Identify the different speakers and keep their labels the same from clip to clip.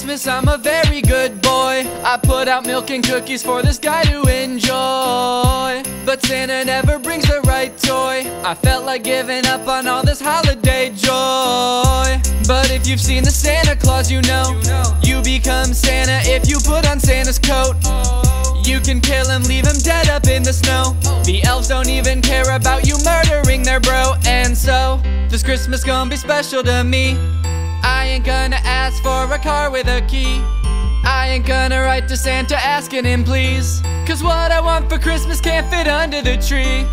Speaker 1: Christmas I'm a very good boy. I put out milk and cookies for this guy to enjoy, but Santa never brings the right toy. I felt like giving up on all this holiday joy. But if you've seen the Santa Claus, you know you become Santa if you put on Santa's coat. You can kill him, leave him dead up in the snow. The elves don't even care about you murdering their bro. And so, this Christmas gonna be special to me. I ain't gonna ask for a car with a key. I ain't gonna write to Santa asking him please, 'cause what I want for Christmas can't fit under the tree.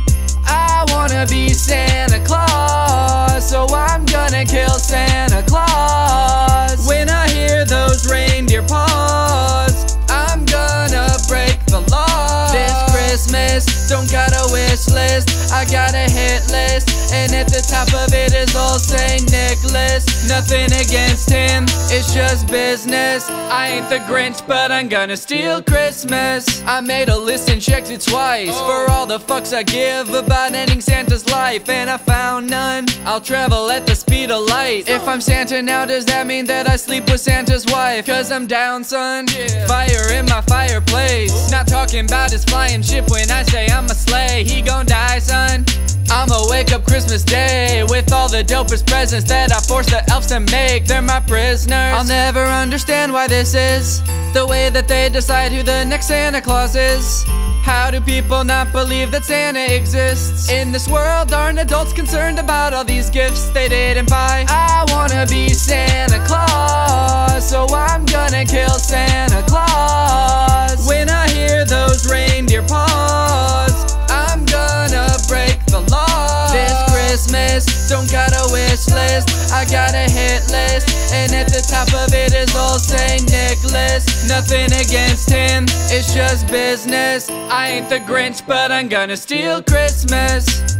Speaker 1: I wanna be Santa Claus, so I'm gonna kill Santa Claus. When I hear those reindeer paws, I'm gonna break the law. This Christmas, don't got a wish list, I got a hit list, and at the top of it is old Saint Nicholas. Nothing against him, it's just business. I ain't the Grinch, but I'm gonna steal Christmas. I made a list and checked it twice for all the fucks I give about ending Santa's life, and I found none. I'll travel at the speed of light. If I'm Santa now, does that mean that I sleep with Santa's wife? 'Cause I'm down, son. Fire in my fireplace. Not talking about his flying ship when I say I'm a sleigh. He gon' die, son. I'ma wake up Christmas Day with all the dopest presents that I forced the elves to make. They're my prisoners. I'll never understand why this is the way that they decide who the next Santa Claus is. How do people not believe that Santa exists? In this world, aren't adults concerned about all these gifts they didn't buy? I wanna be Santa Claus, so I'm gonna kill Santa Claus. When I hear those reindeer paws, I'm gonna break the law. This Christmas, don't got a wish list, I got a hit list, and at the top of it is old Saint Nicholas. Nothing against him, it's just business. I ain't the Grinch, but I'm gonna steal Christmas.